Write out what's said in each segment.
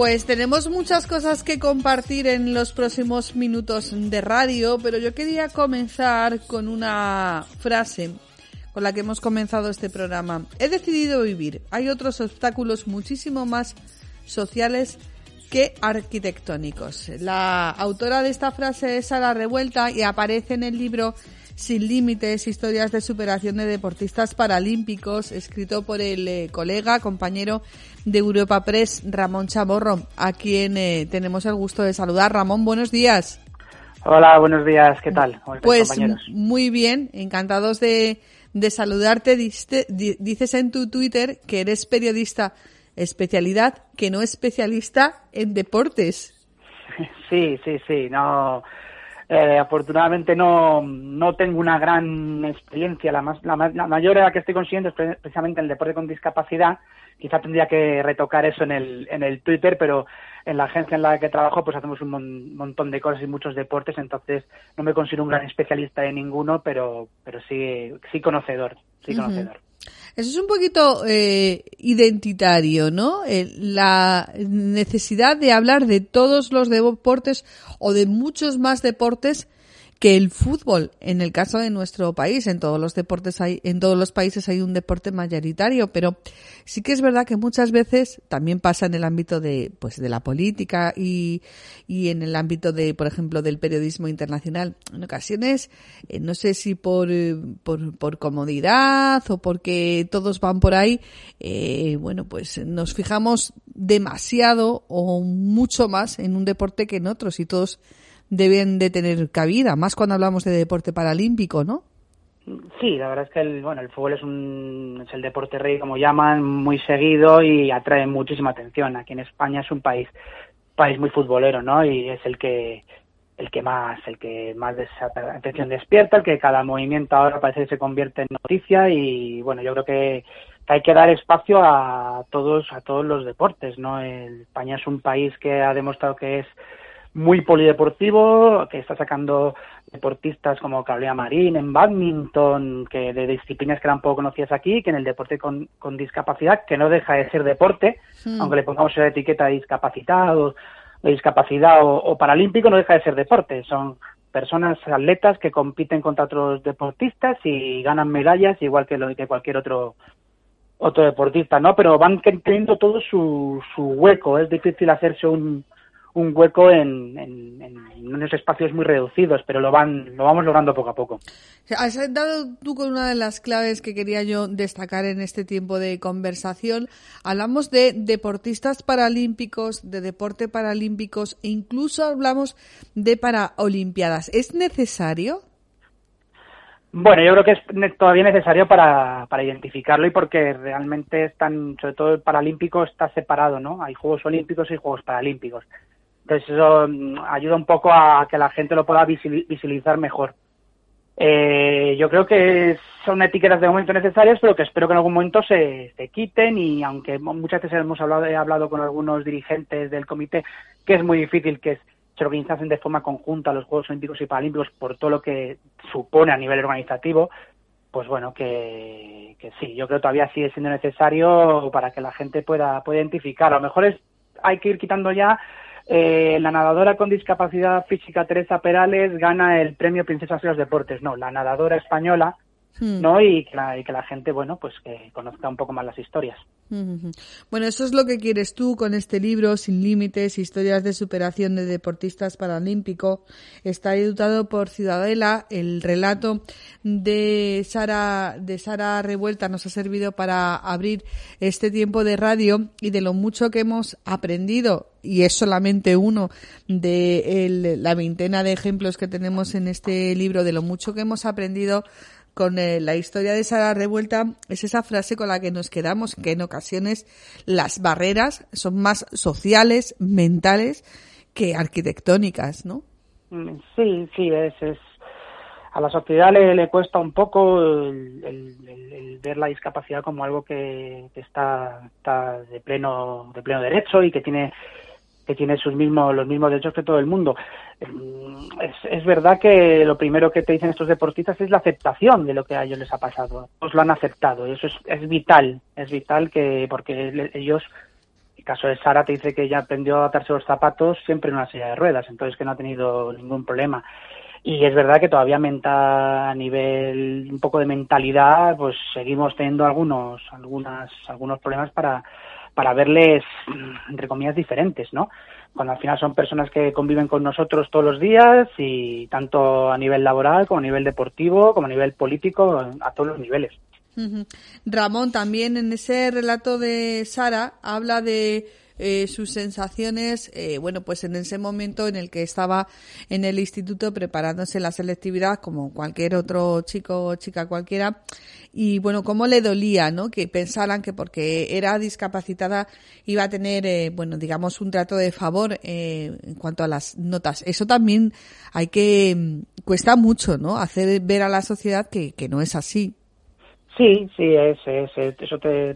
Pues tenemos muchas cosas que compartir en los próximos minutos de radio, pero yo quería comenzar con una frase con la que hemos comenzado este programa. He decidido vivir. Hay otros obstáculos muchísimo más sociales que arquitectónicos. La autora de esta frase es Sara Revuelta y aparece en el libro Sin Límites, historias de superación de deportistas paralímpicos, escrito por el compañero de Europa Press, Ramón Chamorro, a quien tenemos el gusto de saludar. Ramón, buenos días. Hola, buenos días, ¿qué tal? Pues compañeros? Muy bien, encantados de saludarte. Dices en tu Twitter que eres periodista, especialidad, que no especialista en deportes. Sí, no... afortunadamente no tengo una gran experiencia. La mayor de la que estoy consiguiendo es precisamente en el deporte con discapacidad. Quizá tendría que retocar eso en el Twitter, pero en la agencia en la que trabajo pues hacemos un montón de cosas y muchos deportes, entonces no me considero un gran especialista de ninguno, pero sí conocedor. Eso es un poquito identitario, ¿no? La necesidad de hablar de todos los deportes o de muchos más deportes que el fútbol. En el caso de nuestro país, en todos los países hay un deporte mayoritario, pero sí que es verdad que muchas veces también pasa en el ámbito de la política y en el ámbito de, por ejemplo, del periodismo internacional. En ocasiones, no sé si por comodidad o porque todos van por ahí, pues nos fijamos demasiado o mucho más en un deporte que en otros, y todos deben de tener cabida, más cuando hablamos de deporte paralímpico, ¿no? Sí, la verdad es que el fútbol es el deporte rey, como llaman, muy seguido y atrae muchísima atención. Aquí en España es un país muy futbolero, ¿no? Y es el que más atención despierta, el que cada movimiento ahora parece que se convierte en noticia, y bueno, yo creo que hay que dar espacio a todos los deportes, ¿no? España es un país que ha demostrado que es muy polideportivo, que está sacando deportistas como Carolina Marín en bádminton, que de disciplinas que eran poco conocidas aquí, que en el deporte con discapacidad, que no deja de ser deporte, aunque le pongamos la etiqueta de discapacidad o paralímpico, no deja de ser deporte. Son personas, atletas, que compiten contra otros deportistas y ganan medallas igual que cualquier otro deportista, ¿no? Pero van teniendo todo su hueco. Es difícil hacerse un hueco en unos espacios muy reducidos, pero lo vamos logrando poco a poco. Has dado tú con una de las claves que quería yo destacar en este tiempo de conversación. Hablamos de deportistas paralímpicos, de deporte paralímpicos, e incluso hablamos de paraolimpiadas. ¿Es necesario? Bueno, yo creo que es todavía necesario para identificarlo, y porque realmente sobre todo el paralímpico está separado, ¿no? Hay Juegos Olímpicos y Juegos Paralímpicos. Entonces eso ayuda un poco a que la gente lo pueda visualizar mejor. Yo creo que son etiquetas de momento necesarias, pero que espero que en algún momento se quiten, y aunque muchas veces he hablado con algunos dirigentes del comité que es muy difícil que se organizasen de forma conjunta los Juegos Olímpicos y Paralímpicos por todo lo que supone a nivel organizativo, pues bueno, que sí, yo creo que todavía sigue siendo necesario para que la gente pueda identificar. A lo mejor hay que ir quitando ya. La nadadora con discapacidad física Teresa Perales gana el premio Princesa de los Deportes. No, la nadadora española, ¿no? Y que la gente, bueno, pues que conozca un poco más las historias. Bueno, eso es lo que quieres tú con este libro, Sin Límites, historias de superación de deportistas paralímpicos. Está editado por Ciudadela. El relato de Sara Revuelta nos ha servido para abrir este tiempo de radio, y de lo mucho que hemos aprendido, y es solamente uno de la veintena de ejemplos que tenemos en este libro, de lo mucho que hemos aprendido con la historia de Sara Revuelta, es esa frase con la que nos quedamos, que en ocasiones las barreras son más sociales, mentales, que arquitectónicas, ¿no? Sí, es a la sociedad le cuesta un poco el ver la discapacidad como algo que está de pleno derecho, y que tiene los mismos derechos que todo el mundo. Es verdad que lo primero que te dicen estos deportistas es la aceptación de lo que a ellos les ha pasado. Pues lo han aceptado, y eso es vital porque ellos El caso de Sara te dice que ella aprendió a atarse los zapatos siempre en una silla de ruedas, entonces que no ha tenido ningún problema. Y es verdad que todavía a nivel un poco de mentalidad, pues seguimos teniendo algunos problemas para verles, entre comillas, diferentes, ¿no? Cuando al final son personas que conviven con nosotros todos los días y tanto a nivel laboral como a nivel deportivo, como a nivel político, a todos los niveles. Ramón, también en ese relato de Sara habla de sus sensaciones, bueno, pues en ese momento en el que estaba en el instituto preparándose la selectividad como cualquier otro chico o chica cualquiera, y bueno, cómo le dolía, ¿no? Que pensaran que porque era discapacitada iba a tener, bueno, digamos un trato de favor en cuanto a las notas. Eso también cuesta mucho, ¿no? Hacer ver a la sociedad que no es así. Sí, eso te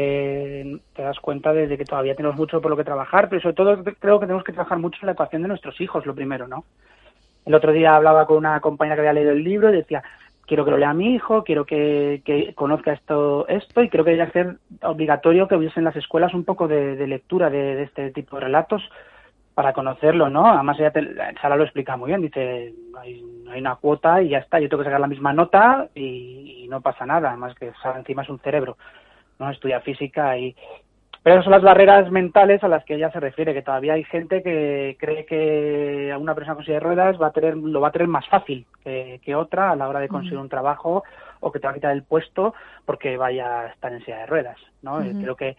das cuenta de que todavía tenemos mucho por lo que trabajar, pero sobre todo creo que tenemos que trabajar mucho en la educación de nuestros hijos, lo primero, ¿no? El otro día hablaba con una compañera que había leído el libro y decía, quiero que lo lea mi hijo, quiero que conozca esto, y creo que debería ser obligatorio que hubiese en las escuelas un poco de lectura de este tipo de relatos para conocerlo, ¿no? Además Sara lo explica muy bien, dice, hay una cuota y ya está, yo tengo que sacar la misma nota y no pasa nada, además que Sara encima es un cerebro, ¿no? Estudia física pero esas son las barreras mentales a las que ella se refiere, que todavía hay gente que cree que a una persona con silla de ruedas lo va a tener más fácil que otra a la hora de conseguir un trabajo o que te va a quitar el puesto porque vaya a estar en silla de ruedas, ¿no? Creo que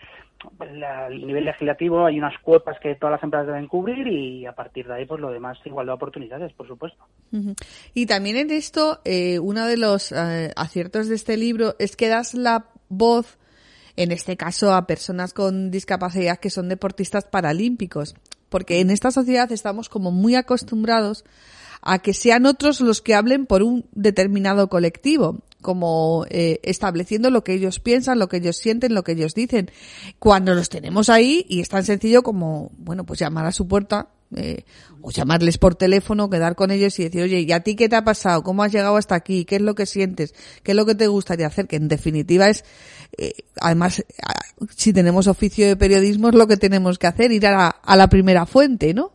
a nivel legislativo hay unas cuotas que todas las empresas deben cubrir y a partir de ahí pues lo demás igualdad de oportunidades, por supuesto. Y también en esto uno de los aciertos de este libro es que das la voz en este caso a personas con discapacidad que son deportistas paralímpicos, porque en esta sociedad estamos como muy acostumbrados a que sean otros los que hablen por un determinado colectivo, como estableciendo lo que ellos piensan, lo que ellos sienten, lo que ellos dicen, cuando los tenemos ahí y es tan sencillo como, bueno, pues llamar a su puerta o llamarles por teléfono, quedar con ellos y decir, oye, ¿y a ti qué te ha pasado? ¿Cómo has llegado hasta aquí? ¿Qué es lo que sientes? ¿Qué es lo que te gustaría hacer? Que en definitiva es, además, si tenemos oficio de periodismo es lo que tenemos que hacer, ir a la primera fuente, ¿no?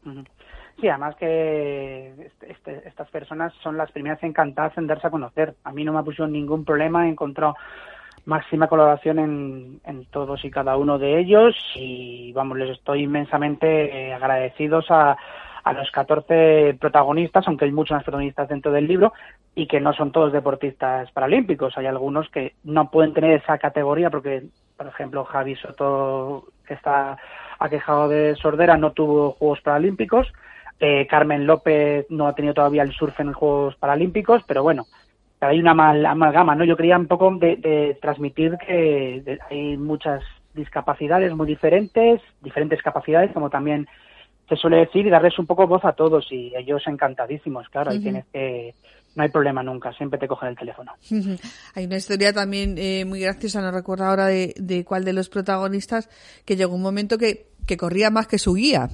Sí, además que estas personas son las primeras encantadas en darse a conocer. A mí no me ha puesto ningún problema, he encontrado máxima colaboración en todos y cada uno de ellos y vamos, les estoy inmensamente agradecidos a los 14 protagonistas, aunque hay muchos más protagonistas dentro del libro y que no son todos deportistas paralímpicos. Hay algunos que no pueden tener esa categoría porque, por ejemplo, Javi Soto, que está aquejado de sordera, no tuvo Juegos Paralímpicos. Carmen López no ha tenido todavía el surf en Juegos Paralímpicos, pero bueno, hay una amalgama, ¿no? Yo quería un poco de transmitir que hay muchas discapacidades muy diferentes capacidades, como también se suele decir, y darles un poco voz a todos, y ellos encantadísimos, claro, y tienes que... No hay problema nunca, siempre te cogen el teléfono. Hay una historia también muy graciosa, no recuerdo ahora de cuál de los protagonistas, que llegó un momento que corría más que su guía.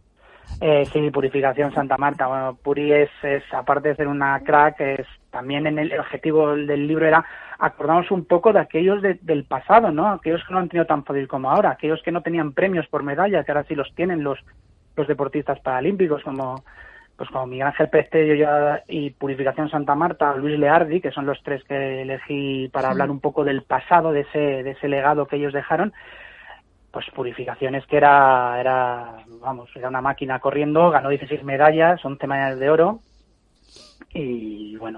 Sí, Purificación Santa Marta. Bueno, Puri es aparte de ser una crack, también en el objetivo del libro era acordarnos un poco de aquellos del pasado, ¿no? Aquellos que no han tenido tan fácil como ahora, aquellos que no tenían premios por medalla, que ahora sí los tienen los deportistas paralímpicos, como Miguel Ángel Pestello y Purificación Santa Marta, Luis Leardi, que son los tres que elegí para hablar un poco del pasado, de ese legado que ellos dejaron. Pues Purificaciones, que era una máquina corriendo, ganó 16 medallas, 11 medallas de oro, y bueno,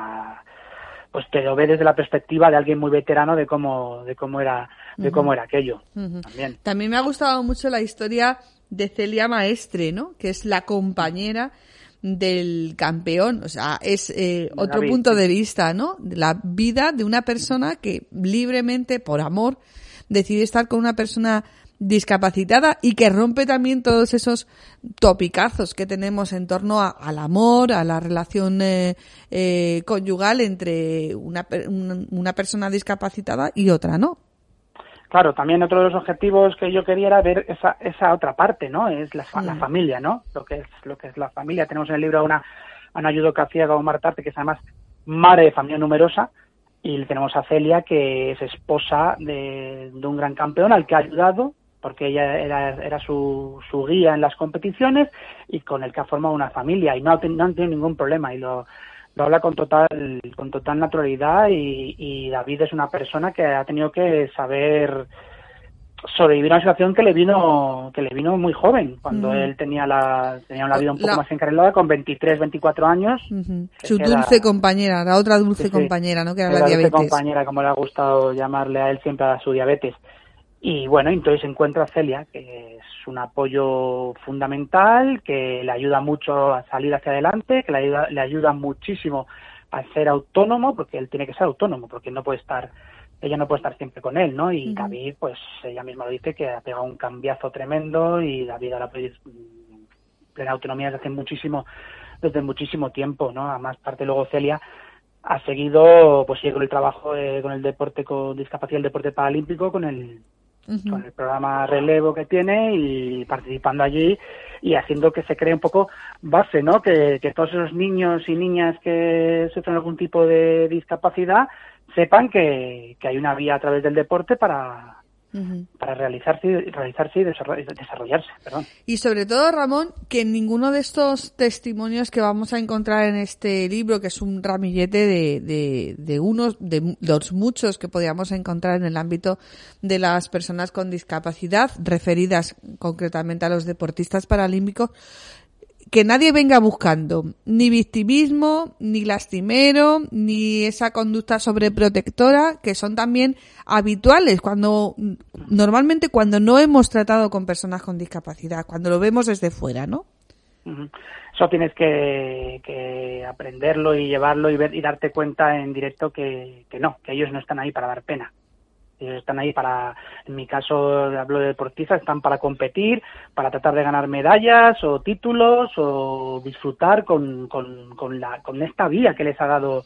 pues te lo ve desde la perspectiva de alguien muy veterano de cómo era aquello. También me ha gustado mucho la historia de Celia Maestre, ¿no? Que es la compañera del campeón, o sea, es otro punto de vista, ¿no? De la vida de una persona que libremente, por amor, decide estar con una persona discapacitada y que rompe también todos esos topicazos que tenemos en torno al amor, a la relación conyugal entre una persona discapacitada y otra, ¿no? Claro, también otro de los objetivos que yo quería era ver esa otra parte, ¿no? Es la familia, ¿no? Lo que es la familia. Tenemos en el libro a una judoka ciega, Omar Tarte, que es además madre de familia numerosa, y tenemos a Celia, que es esposa de un gran campeón al que ha ayudado porque ella era su guía en las competiciones y con el que ha formado una familia y no han tenido ningún problema y lo habla con total naturalidad y David es una persona que ha tenido que saber sobrevivir a una situación que le vino muy joven, cuando él tenía una vida un poco más encarrilada, con 23, 24 años. Su dulce compañera, la otra dulce compañera, ¿no? Que era la diabetes. Dulce compañera, como le ha gustado llamarle a él siempre a su diabetes. Y bueno, entonces encuentra a Celia, que es un apoyo fundamental, que le ayuda mucho a salir hacia adelante, que le ayuda muchísimo a ser autónomo, porque él tiene que ser autónomo, porque ella no puede estar siempre con él, ¿no? Y David, pues ella misma lo dice, que ha pegado un cambiazo tremendo y David ahora puede ir plena autonomía desde muchísimo tiempo, ¿no? Además, parte luego Celia ha seguido, pues sigue con el trabajo con el deporte con discapacidad, el deporte paralímpico, con el programa Relevo que tiene y participando allí y haciendo que se cree un poco base, ¿no? Que todos esos niños y niñas que sufren algún tipo de discapacidad sepan que hay una vía a través del deporte para realizarse y desarrollarse. Perdón. Y sobre todo, Ramón, que en ninguno de estos testimonios que vamos a encontrar en este libro, que es un ramillete de los muchos que podíamos encontrar en el ámbito de las personas con discapacidad, referidas concretamente a los deportistas paralímpicos, que nadie venga buscando ni victimismo, ni lastimero, ni esa conducta sobreprotectora, que son también habituales normalmente cuando no hemos tratado con personas con discapacidad, cuando lo vemos desde fuera, ¿no? Eso tienes que aprenderlo y llevarlo y ver y darte cuenta en directo que ellos no están ahí para dar pena. Ellos están ahí en mi caso hablo de deportistas, están para competir, para tratar de ganar medallas o títulos o disfrutar con esta vía que les ha dado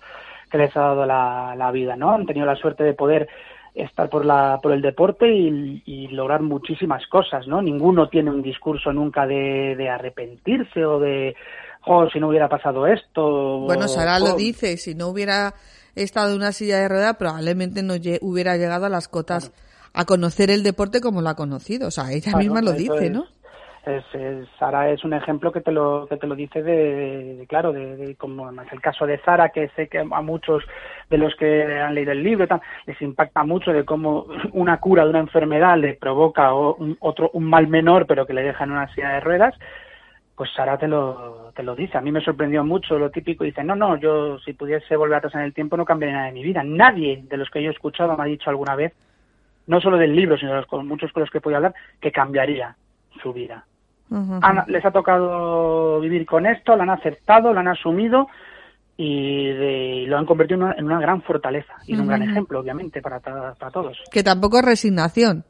la vida, ¿no? Han tenido la suerte de poder estar por el deporte y lograr muchísimas cosas, ¿no? Ninguno tiene un discurso nunca de arrepentirse o de si no hubiera pasado esto. Bueno, Sara lo dice, si no hubiera estado en una silla de ruedas probablemente no hubiera llegado a las cotas a conocer el deporte como lo ha conocido, o sea, ella misma lo dice, ¿no? Sara es un ejemplo que te lo dice de como es el caso de Sara, que sé que a muchos de los que han leído el libro les impacta mucho de cómo una cura de una enfermedad le provoca un mal menor, pero que le deja en una silla de ruedas. Pues Sara te lo dice. A mí me sorprendió mucho lo típico. Dice, no, yo si pudiese volver atrás en el tiempo no cambiaría nada de mi vida. Nadie de los que yo he escuchado me ha dicho alguna vez, no solo del libro, sino de muchos con los que he podido hablar, que cambiaría su vida. Les ha tocado vivir con esto, lo han aceptado, lo han asumido y lo han convertido en una gran fortaleza y en un gran ejemplo, obviamente, para todos. Que tampoco es resignación.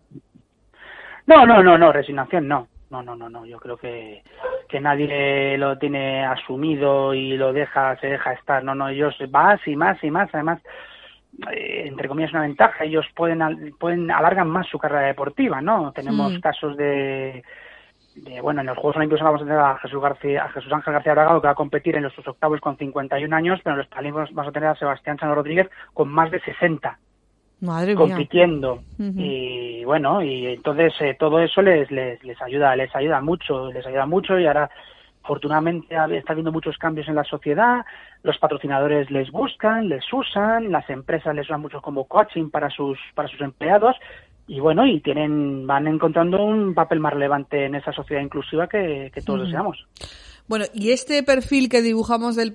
No, resignación no. No, yo creo que nadie lo tiene asumido y se deja estar. No, ellos más y más, además, entre comillas, una ventaja, ellos alargan más su carrera deportiva, ¿no? Tenemos casos en los Juegos Olímpicos vamos a tener a Jesús Ángel García Bragado, que va a competir en sus octavos con 51 años, pero en los Paralímpicos vamos a tener a Sebastián Chano Rodríguez con más de 60. Madre compitiendo mía. Y bueno, y entonces todo eso les ayuda mucho y ahora afortunadamente está habiendo muchos cambios en la sociedad, los patrocinadores les buscan, les usan, las empresas les usan mucho como coaching para sus empleados y bueno, y van encontrando un papel más relevante en esa sociedad inclusiva que todos deseamos. Bueno, y este perfil que dibujamos del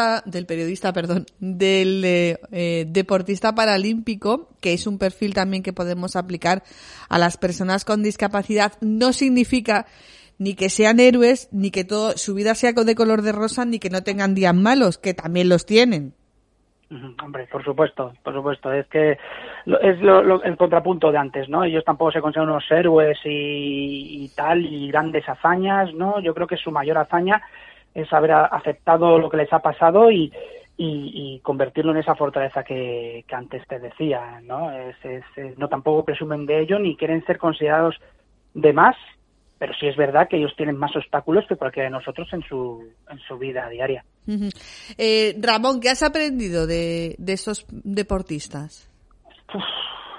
deportista paralímpico, que es un perfil también que podemos aplicar a las personas con discapacidad, no significa ni que sean héroes, ni que su vida sea de color de rosa, ni que no tengan días malos, que también los tienen. Hombre, por supuesto, es que es el contrapunto de antes, ¿no? Ellos tampoco se consideran unos héroes y grandes hazañas, ¿no? Yo creo que su mayor hazaña es haber aceptado lo que les ha pasado y convertirlo en esa fortaleza que antes te decía, ¿no? No tampoco presumen de ello ni quieren ser considerados de más, pero sí es verdad que ellos tienen más obstáculos que cualquiera de nosotros en su vida diaria. Ramón, ¿qué has aprendido de esos deportistas?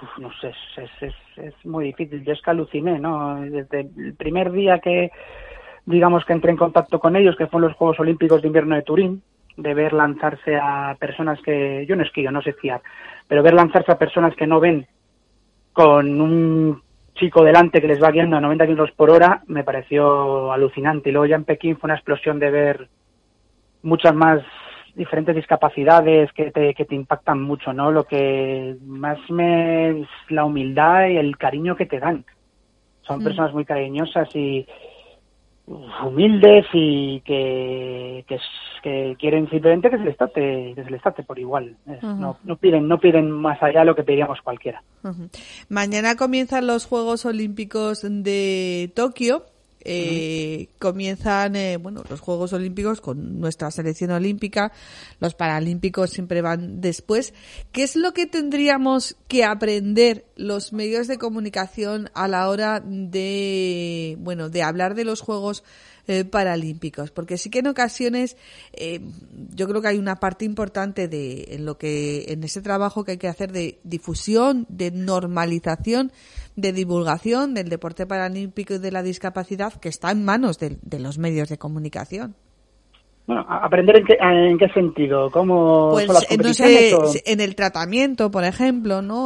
no sé, es muy difícil. Yo es que aluciné, ¿no? Desde el primer día que, digamos, que entré en contacto con ellos, que fueron los Juegos Olímpicos de Invierno de Turín, de ver lanzarse a personas que, yo no esquío, no sé esquiar, pero ver lanzarse a personas que no ven con un chico delante que les va guiando a 90 kilómetros por hora, me pareció alucinante. Y luego ya en Pekín fue una explosión de ver muchas más diferentes discapacidades que te impactan mucho, ¿no? Lo que más es la humildad y el cariño que te dan. Son personas muy cariñosas y humildes y que quieren simplemente que se les trate por igual. No piden más allá de lo que pediríamos cualquiera. Mañana comienzan los Juegos Olímpicos de Tokio. Comienzan los Juegos Olímpicos con nuestra selección olímpica. Los Paralímpicos siempre van después. ¿Qué es lo que tendríamos que aprender los medios de comunicación a la hora de hablar de los Juegos Paralímpicos? Porque sí que en ocasiones yo creo que hay una parte importante en ese trabajo que hay que hacer de difusión, de normalización, de divulgación del deporte paralímpico y de la discapacidad, que está en manos de los medios de comunicación. Bueno, ¿aprender en qué sentido? ¿Cómo pues son las competiciones? No sé, en el tratamiento, por ejemplo, ¿no?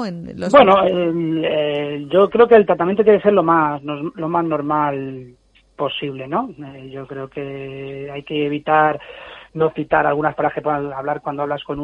Yo creo que el tratamiento tiene que ser lo más normal posible, ¿no? Yo creo que hay que evitar no citar algunas palabras que puedan hablar cuando hablas con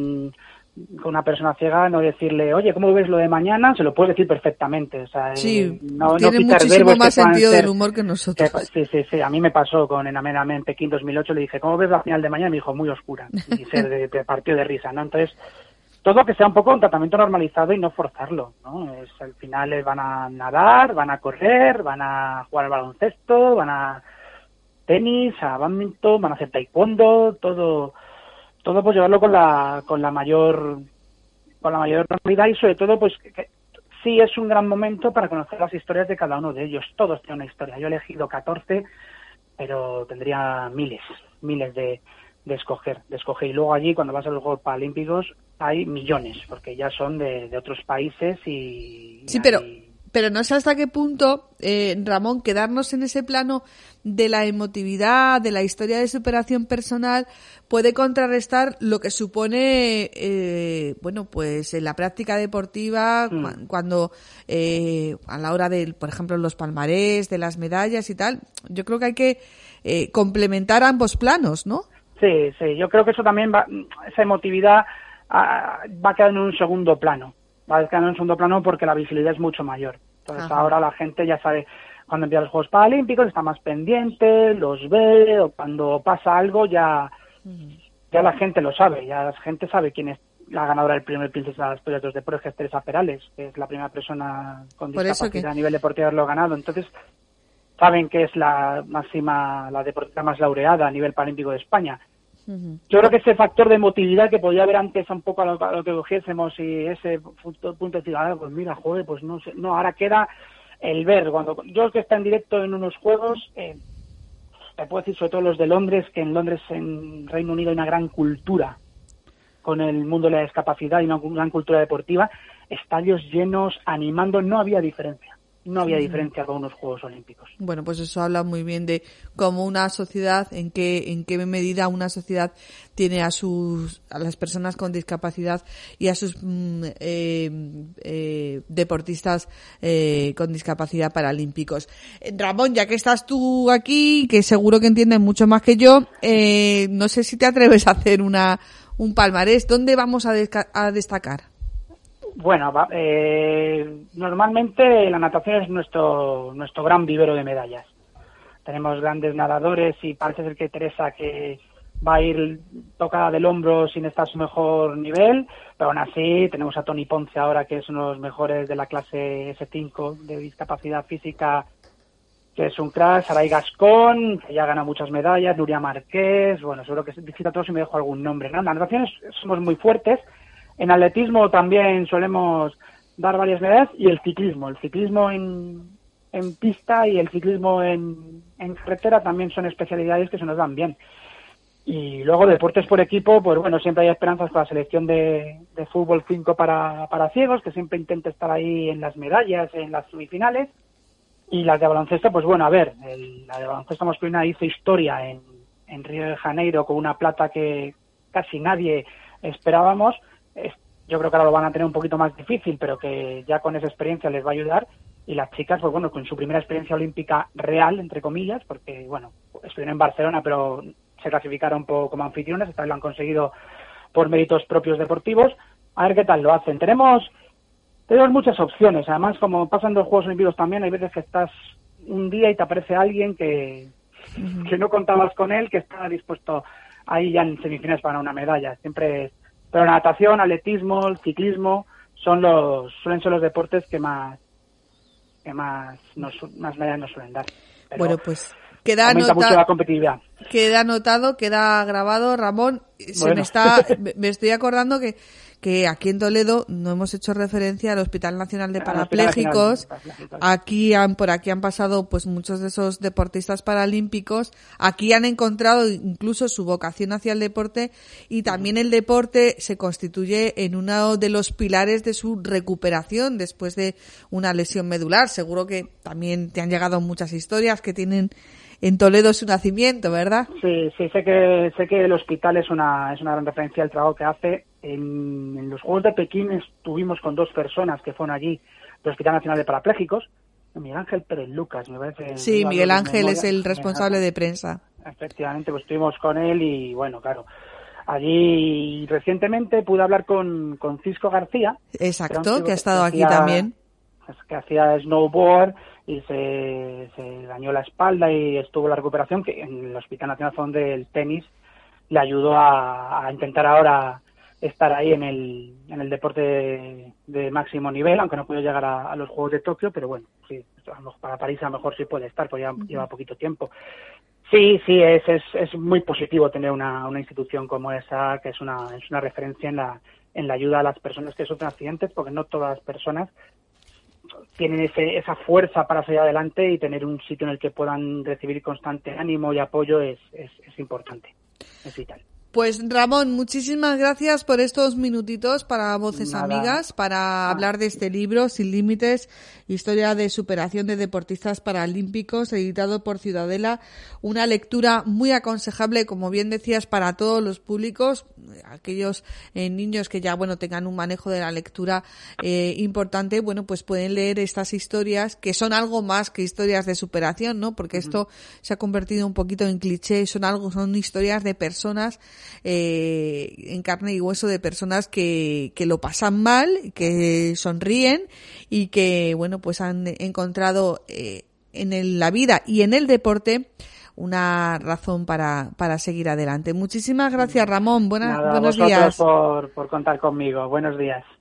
una persona ciega, no decirle, oye, ¿cómo ves lo de mañana? Se lo puedes decir perfectamente. O sea, sí, no tiene muchísimo más sentido del humor que nosotros. Sí, a mí me pasó con Enamename en Pekín 2008, le dije, ¿cómo ves la final de mañana? Me dijo, muy oscura, y se partió de risa, ¿no? Entonces, todo que sea un poco un tratamiento normalizado y no forzarlo, ¿no? Al final van a nadar, van a correr, van a jugar al baloncesto, van a tenis, a bádminton, van a hacer taekwondo, todo pues llevarlo con la mayor normalidad y sobre todo pues que sí es un gran momento para conocer las historias de cada uno de ellos. Todos tienen una historia. Yo he elegido 14, pero tendría miles de escoger. Y luego allí, cuando vas a los Juegos Paralímpicos, hay millones, porque ya son de otros países y... Sí, pero no sé hasta qué punto, Ramón, quedarnos en ese plano de la emotividad, de la historia de superación personal, puede contrarrestar lo que supone, pues en la práctica deportiva, cuando a la hora de, por ejemplo, los palmarés, de las medallas y tal. Yo creo que hay que complementar ambos planos, ¿no? Sí, yo creo que eso también esa emotividad va a quedar en un segundo plano. Va a quedar en un segundo plano porque la visibilidad es mucho mayor. Entonces ahora la gente ya sabe, cuando empiezan los Juegos Paralímpicos está más pendiente, los ve, o cuando pasa algo ya la gente lo sabe, ya la gente sabe quién es la ganadora del primer Princesa de las Historias de los Deportes, que es Teresa Perales, que es la primera persona con discapacidad a nivel deportivo haberlo ganado. Entonces saben que es la deportista más laureada a nivel paralímpico de España. Yo creo que ese factor de emotividad que podía haber antes un poco a lo que cogiésemos y ese punto de decir, pues mira, joder, pues no sé, no, ahora queda el ver. Cuando yo que está en directo en unos juegos, te puedo decir sobre todo los de Londres, que en Londres, en Reino Unido, hay una gran cultura con el mundo de la discapacidad y una gran cultura deportiva, estadios llenos, animando, no había diferencia con unos Juegos Olímpicos. Bueno, pues eso habla muy bien de cómo una sociedad, en qué medida una sociedad tiene a las personas con discapacidad y a sus deportistas con discapacidad paralímpicos. Ramón, ya que estás tú aquí, que seguro que entiendes mucho más que yo, no sé si te atreves a hacer un palmarés. ¿Dónde vamos a destacar? Bueno, normalmente la natación es nuestro gran vivero de medallas. Tenemos grandes nadadores y parece ser que Teresa, que va a ir tocada del hombro sin estar a su mejor nivel, pero aún así tenemos a Toni Ponce ahora, que es uno de los mejores de la clase S5 de discapacidad física, que es un crack. Saray Gascón, que ya gana muchas medallas, Nuria Marqués, bueno, seguro que visita a todos y me dejo algún nombre, ¿no? En la natación somos muy fuertes. En atletismo también solemos dar varias medallas, y el ciclismo en pista y el ciclismo en carretera también son especialidades que se nos dan bien. Y luego deportes por equipo, pues bueno, siempre hay esperanzas con la selección de fútbol 5 para ciegos, que siempre intenta estar ahí en las medallas, en las semifinales. Y las de baloncesto, pues bueno, a ver, la de baloncesto masculina hizo historia en Río de Janeiro con una plata que casi nadie esperábamos. Yo creo que ahora lo van a tener un poquito más difícil, pero que ya con esa experiencia les va a ayudar. Y las chicas, pues bueno, con su primera experiencia olímpica real, entre comillas, porque bueno, estuvieron en Barcelona, pero se clasificaron como anfitriones, esta vez lo han conseguido por méritos propios deportivos. A ver qué tal lo hacen. Tenemos muchas opciones, además, como pasan los Juegos Olímpicos también, hay veces que estás un día y te aparece alguien que no contabas con él, que está dispuesto ahí ya en semifinales para una medalla. Siempre, pero natación, atletismo, el ciclismo suelen ser los deportes que más medallas nos suelen dar. Pero bueno, pues queda aumenta mucho la competitividad. Queda anotado, queda grabado, Ramón. Bueno. Me estoy acordando que aquí en Toledo no hemos hecho referencia al Hospital Nacional de Parapléjicos. Por aquí han pasado pues muchos de esos deportistas paralímpicos. Aquí han encontrado incluso su vocación hacia el deporte, y también el deporte se constituye en uno de los pilares de su recuperación después de una lesión medular. Seguro que también te han llegado muchas historias que tienen en Toledo su nacimiento, ¿verdad? Sí, sé que el hospital es una gran referencia al trabajo que hace. En los Juegos de Pekín estuvimos con 2 personas que fueron allí del Hospital Nacional de Parapléjicos, Miguel Ángel Pérez Lucas, me parece. Sí, Miguel Ángel es el responsable de prensa. Efectivamente, pues estuvimos con él y bueno, claro. Allí recientemente pude hablar con Cisco García. Exacto, que ha estado aquí también. Que hacía snowboard y se dañó la espalda y estuvo la recuperación, que en el Hospital Nacional fue donde el tenis le ayudó a intentar ahora estar ahí en el deporte de máximo nivel, aunque no pudo llegar a los Juegos de Tokio, pero bueno, sí, para París a lo mejor sí puede estar, pues ya lleva poquito tiempo. Sí, es muy positivo tener una institución como esa, que es una referencia en la ayuda a las personas que sufren accidentes, porque no todas las personas tienen esa fuerza para salir adelante, y tener un sitio en el que puedan recibir constante ánimo y apoyo es importante, es vital. Pues Ramón, muchísimas gracias por estos minutitos para Voces Amigas, para hablar de este libro, Sin Límites, historia de superación de deportistas paralímpicos, editado por Ciudadela. Una lectura muy aconsejable, como bien decías, para todos los públicos, aquellos niños que ya tengan un manejo de la lectura importante, pues pueden leer estas historias, que son algo más que historias de superación, ¿no? Porque esto se ha convertido un poquito en cliché, son historias de personas en carne y hueso, de personas que lo pasan mal, que sonríen y que pues han encontrado en la vida y en el deporte una razón para seguir adelante. Muchísimas gracias, Ramón. Buenos días. Por contar conmigo. Buenos días.